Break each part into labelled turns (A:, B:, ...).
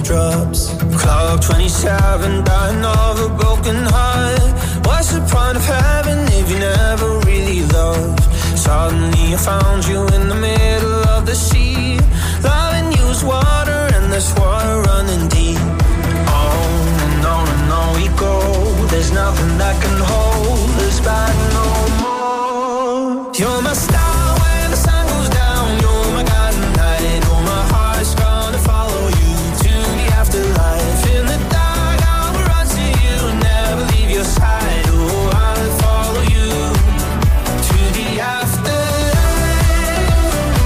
A: drops. Clock 27, dying of a broken heart. What's the point of heaven if you never really loved? Suddenly I found you in the middle of the sea. Loving you is water and there's water running deep. On and on we go. There's nothing that can hold us back no more. You're my star when the sun goes down. You're my guiding light. Oh, my heart's gonna follow you to the afterlife. In the dark I will run to you, never leave your side. Oh, I'll follow you to the afterlife.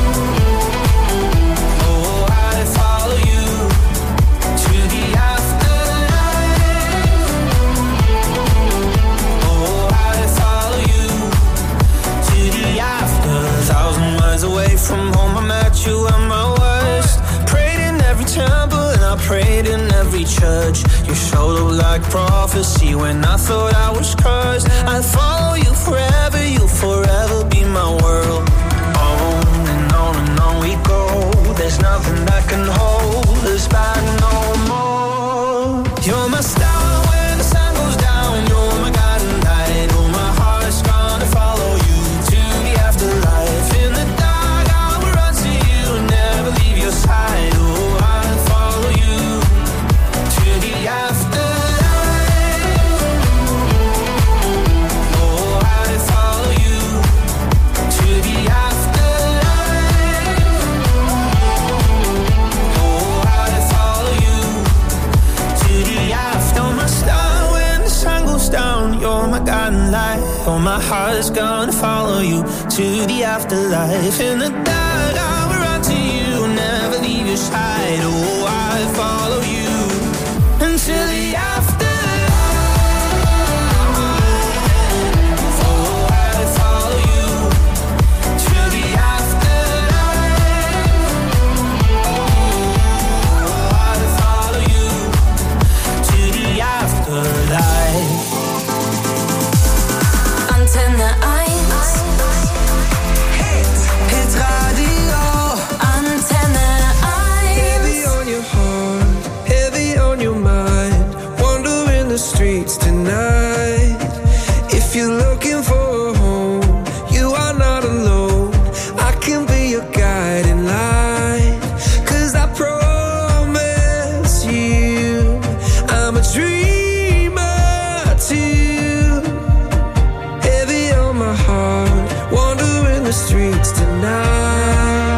A: Oh, I'll follow you to the afterlife. Oh, I'll follow you to the after. 1,000 miles away from home, I met you at my worst. Prayed in every temple and I prayed in every church. You showed up like prophecy when I thought I was cursed. I'll follow you forever, you'll forever be my world. On we go. There's nothing that can hold us back no more. You're my star when the sun goes down. You're my guiding light. Oh, my heart's gonna follow you to the afterlife. In the dark I will run to you, never leave your side. Oh, I'll follow you to the afterlife. Oh, I'll follow you to the afterlife. Oh, I'll follow you to the after. You're my star when the sun goes down. You're my guiding light. Oh, my heart's gonna follow you to the afterlife. In the dark I will run to you, never leave your side. Oh, I'll follow you until the afterlife. Oh, I'll follow you to the afterlife. Oh, I'll follow you to the afterlife.
B: Antenne 1.
A: Hit radio.
B: Antenne 1.
A: Heavy on your heart, heavy on your mind. Wandering the streets tonight. If you're looking for a home, you are not alone. I can be your guiding light. 'Cause I promise you, I'm a dreamer too. Heavy on my heart, wandering the streets tonight.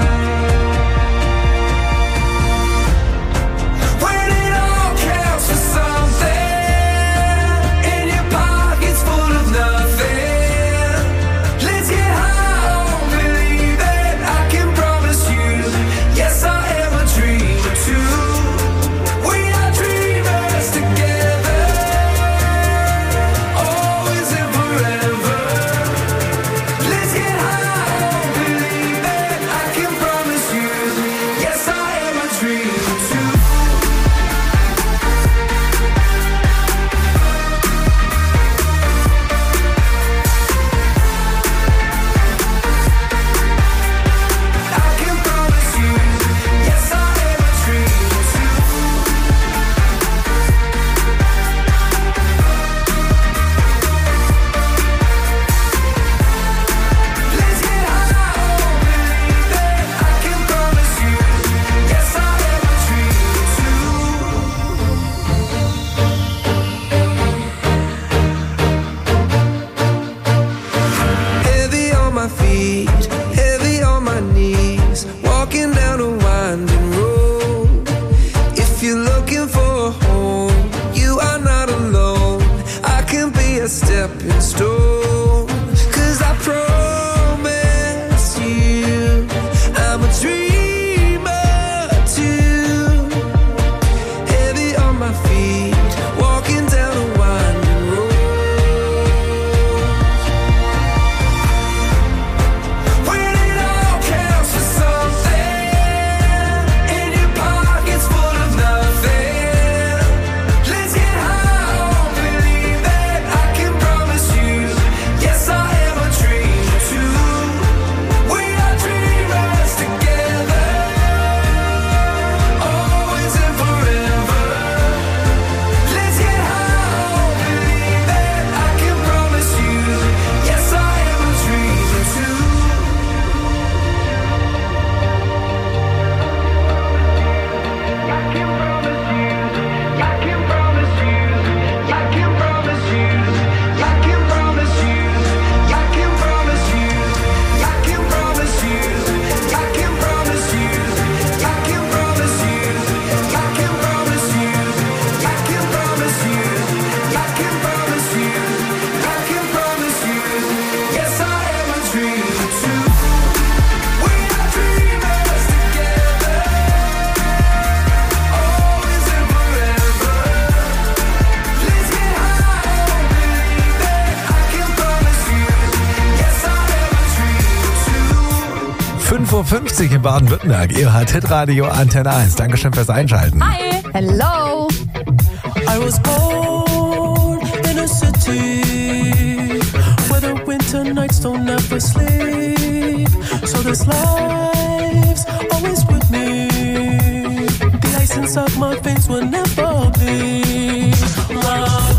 A: When it all counts for something, and your pocket's full of nothing, let's get high on believing. I can promise you, yes, I am a dreamer too. We are dreamers together, always and forever. Let's get high on believing. I can promise you, yes, I am a dreamer too. I can promise you, yes, I am a dreamer too. Let's get high on believing. I can promise you, yes, I am a dreamer too. Heavy on my feet, heavy on my knees, walking down a winding road. If you're looking for a home, you are not alone. I can be a stepping stone. 'Cause I promise you, I'm a dreamer too. Heavy on my feet, walking down a winding road. When it all counts for something, and your pocket's full of nothing,
C: 5:50 Uhr in Baden-Württemberg. Ihr hört Hitradio Antenne 1. Dankeschön fürs Einschalten.
D: Hi. Hello.
A: I was born in a city where the winter nights don't ever sleep. So this life's always with me. The ice inside my veins will never bleed. Love.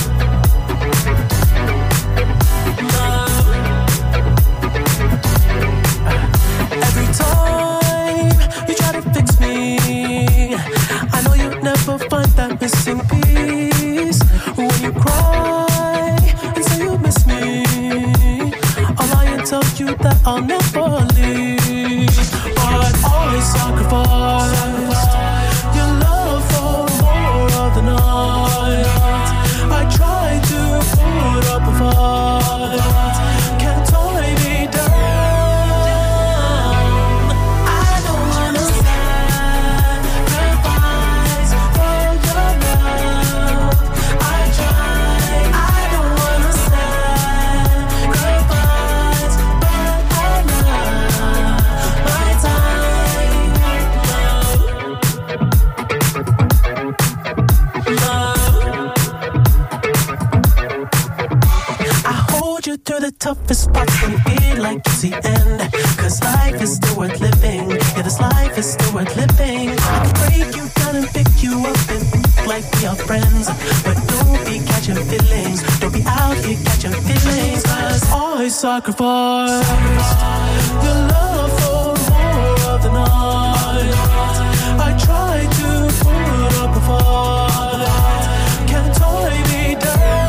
A: Every time you try to fix me, I know you'll never find that missing piece. When you cry and say you miss me, I'll lie and tell you that I'll never leave. But always sacrifice your love for more of the night. I try to put up a fight, can't tie me down. Through the toughest parts when you feel like it's the end. Cause life is still worth living. Yeah, this life is still worth living. I can break you down and pick you up and think like we are friends. But don't be catching feelings. Don't be out here catching feelings. Cause I sacrifice your love for more of the night. I try to put up a fight, can't tie me down.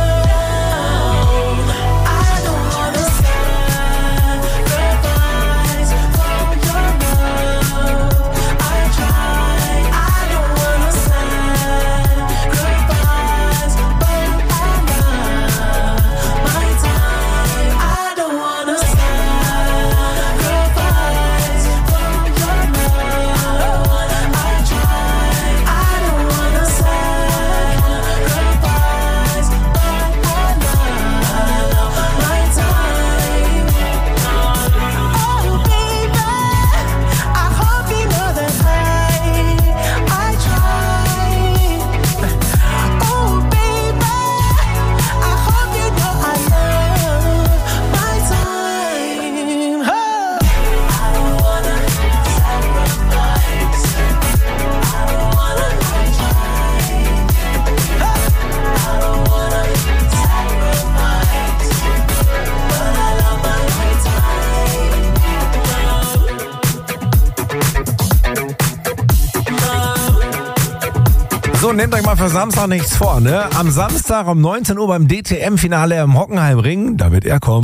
C: So, nehmt euch mal für Samstag nichts vor, ne? Am Samstag um 19 Uhr beim DTM-Finale im Hockenheimring, da wird er kommen.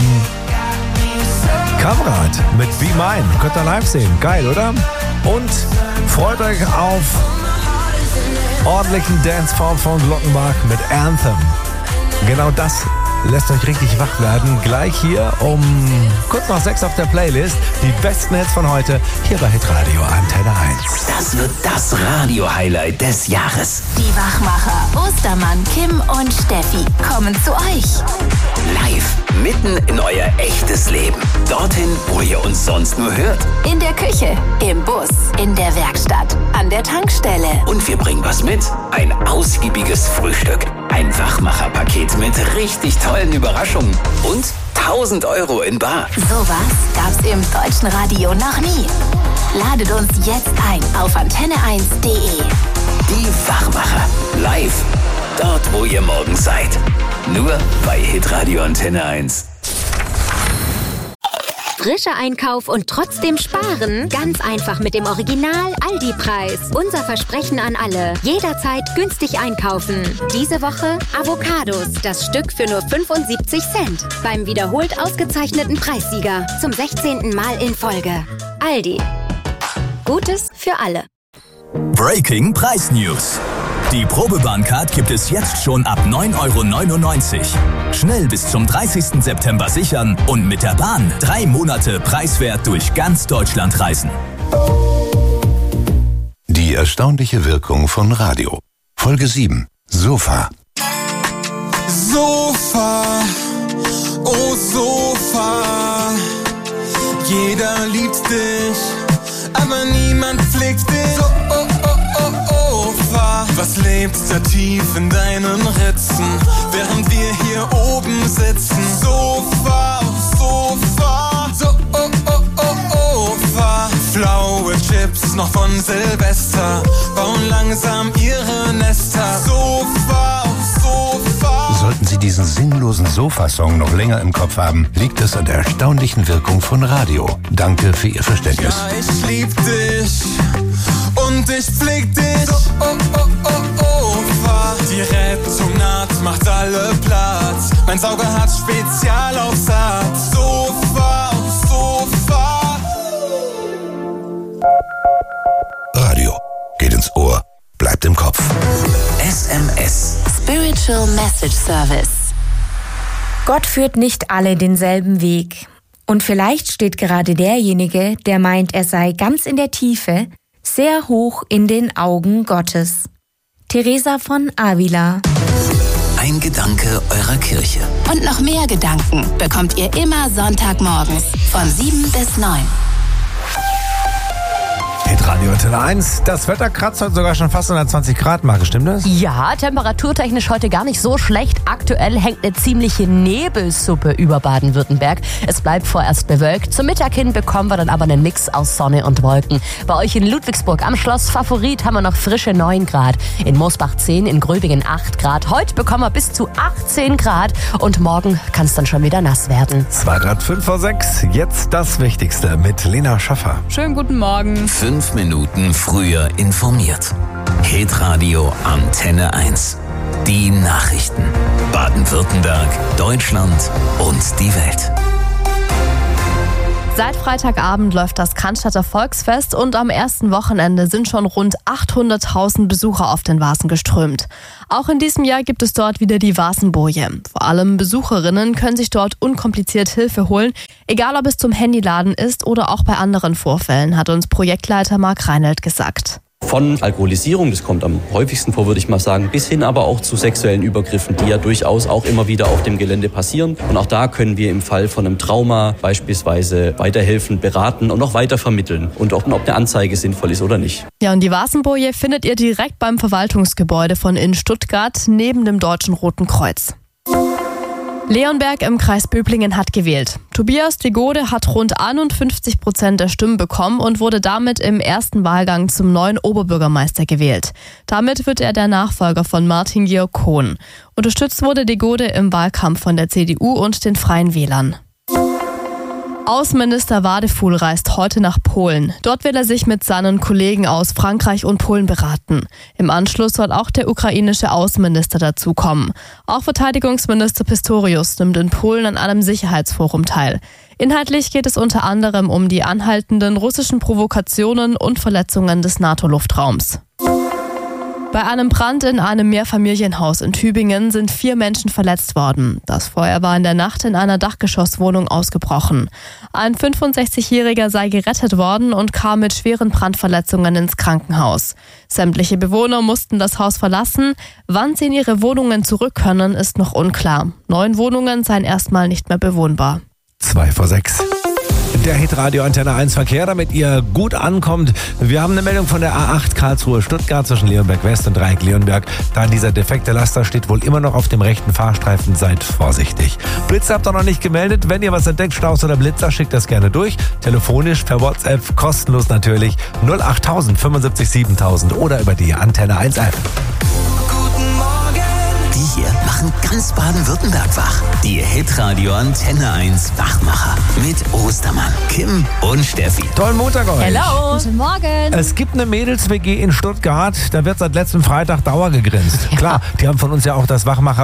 C: Kamerad mit Be Mine. Könnt ihr live sehen. Geil, oder? Und freut euch auf ordentlichen Dancefloor von Glockenbach mit Anthem. Genau das lässt euch richtig wach werden. Gleich hier um kurz nach 6 auf der Playlist. Die besten Hits von heute hier bei Hitradio Antenne 1.
E: Das wird das Radio-Highlight des Jahres.
B: Die Wachmacher Ostermann, Kim und Steffi kommen zu euch.
E: Live, mitten in euer echtes Leben. Dorthin, wo ihr uns sonst nur hört.
B: In der Küche, im Bus, in der Werkstatt, an der Tankstelle.
E: Und wir bringen was mit. Ein ausgiebiges Frühstück. Ein Wachmacher-Paket mit richtig tollen Überraschungen. Und 1.000 € in bar.
B: Sowas gab's im deutschen Radio noch nie. Ladet uns jetzt ein auf antenne1.de.
E: Die Wachmacher. Live. Dort, wo ihr morgen seid. Nur bei Hitradio Antenne 1.
F: Frischer Einkauf und trotzdem sparen? Ganz einfach mit dem Original Aldi-Preis. Unser Versprechen an alle. Jederzeit günstig einkaufen. Diese Woche Avocados. Das Stück für nur 75 Cent. Beim wiederholt ausgezeichneten Preissieger. Zum 16. Mal in Folge. Aldi. Gutes für alle.
G: Breaking Preis News. Die Probebahncard gibt es jetzt schon ab 9,99 €. Schnell bis zum 30. September sichern und mit der Bahn 3 Monate preiswert durch ganz Deutschland reisen.
H: Die erstaunliche Wirkung von Radio. Folge 7. Sofa.
I: Sofa, oh Sofa,
A: Jeder liebt dich, aber niemand pflegt dich. Sofa, was lebt da tief in deinen Ritzen, während wir hier oben sitzen? Sofa, Sofa, Sofa. Flaue Chips noch von Silvester bauen langsam ihre Nester. Sofa, Sofa.
H: Sollten Sie diesen sinnlosen Sofa-Song noch länger im Kopf haben, liegt es an der erstaunlichen Wirkung von Radio. Danke für Ihr Verständnis.
A: Ja, ich lieb dich und ich pfleg dich. Sofa. Die Rettung naht, macht alle Platz. Mein Sauger hat Spezialaufsatz. Sofa, Sofa.
H: Radio geht ins Ohr, bleibt im Kopf.
E: SMS.
B: Spiritual Message Service.
D: Gott führt nicht alle denselben Weg. Und vielleicht steht gerade derjenige, der meint, er sei ganz in der Tiefe, sehr hoch in den Augen Gottes. Teresa von Avila.
E: Ein Gedanke eurer Kirche.
B: Und noch mehr Gedanken bekommt ihr immer Sonntagmorgens von 7 bis 9.
C: Hitradio Antenne 1. Das Wetter kratzt heute sogar schon fast an der 20-Grad-Marke, stimmt das?
I: Ja, temperaturtechnisch heute gar nicht so schlecht. Aktuell hängt eine ziemliche Nebelsuppe über Baden-Württemberg. Es bleibt vorerst bewölkt. Zum Mittag hin bekommen wir dann aber einen Mix aus Sonne und Wolken. Bei euch in Ludwigsburg am Schloss Favorit haben wir noch frische 9 Grad. In Mosbach 10, in Gröbingen 8 Grad. Heute bekommen wir bis zu 18 Grad und morgen kann es dann schon wieder nass werden.
C: 2 Grad 5 vor 6. Jetzt das Wichtigste mit Lena Schaffer.
J: Schönen guten Morgen.
E: 5 Minuten früher informiert. Hitradio Antenne 1. Die Nachrichten. Baden-Württemberg, Deutschland und die Welt.
J: Seit Freitagabend läuft das Cannstatter Volksfest und am ersten Wochenende sind schon rund 800.000 Besucher auf den Vasen geströmt. Auch in diesem Jahr gibt es dort wieder die Vasenboje. Vor allem Besucherinnen können sich dort unkompliziert Hilfe holen, egal ob es zum Handyladen ist oder auch bei anderen Vorfällen, hat uns Projektleiter Marc Reinelt gesagt.
K: Von Alkoholisierung, das kommt am häufigsten vor, würde ich mal sagen, bis hin aber auch zu sexuellen Übergriffen, die ja durchaus auch immer wieder auf dem Gelände passieren. Und auch da können wir im Fall von einem Trauma beispielsweise weiterhelfen, beraten und auch weiter vermitteln. Und ob eine Anzeige sinnvoll ist oder nicht.
J: Ja, und die Vasenboje findet ihr direkt beim Verwaltungsgebäude von in Stuttgart neben dem Deutschen Roten Kreuz. Leonberg im Kreis Böblingen hat gewählt. Tobias Degode hat rund 51% der Stimmen bekommen und wurde damit im ersten Wahlgang zum neuen Oberbürgermeister gewählt. Damit wird er der Nachfolger von Martin Georg Kohn. Unterstützt wurde Degode im Wahlkampf von der CDU und den Freien Wählern. Außenminister Wadefuhl reist heute nach Polen. Dort will er sich mit seinen Kollegen aus Frankreich und Polen beraten. Im Anschluss soll auch der ukrainische Außenminister dazukommen. Auch Verteidigungsminister Pistorius nimmt in Polen an einem Sicherheitsforum teil. Inhaltlich geht es unter anderem um die anhaltenden russischen Provokationen und Verletzungen des NATO-Luftraums. Bei einem Brand in einem Mehrfamilienhaus in Tübingen sind 4 Menschen verletzt worden. Das Feuer war in der Nacht in einer Dachgeschosswohnung ausgebrochen. Ein 65-Jähriger sei gerettet worden und kam mit schweren Brandverletzungen ins Krankenhaus. Sämtliche Bewohner mussten das Haus verlassen. Wann sie in ihre Wohnungen zurück können, ist noch unklar. 9 Wohnungen seien erstmal nicht mehr bewohnbar.
C: 2 vor 6. Der Hitradio Antenne 1 Verkehr, damit ihr gut ankommt. Wir haben eine Meldung von der A8 Karlsruhe-Stuttgart zwischen Leonberg West und Dreieck Leonberg. Da dieser defekte Laster steht wohl immer noch auf dem rechten Fahrstreifen, seid vorsichtig. Blitzer habt ihr noch nicht gemeldet. Wenn ihr was entdeckt, Staus oder Blitzer, schickt das gerne durch. Telefonisch, per WhatsApp, kostenlos natürlich. 08000 75 7000 oder über die Antenne 1 App.
E: Die hier machen ganz Baden-Württemberg wach. Die Hitradio Antenne 1 Wachmacher mit Ostermann, Kim und Steffi.
C: Tollen Montag euch.
I: Hello.
J: Guten Morgen.
C: Es gibt eine Mädels-WG in Stuttgart. Da wird seit letztem Freitag Dauer gegrinst. Ja. Klar, die haben von uns ja auch das Wachmacher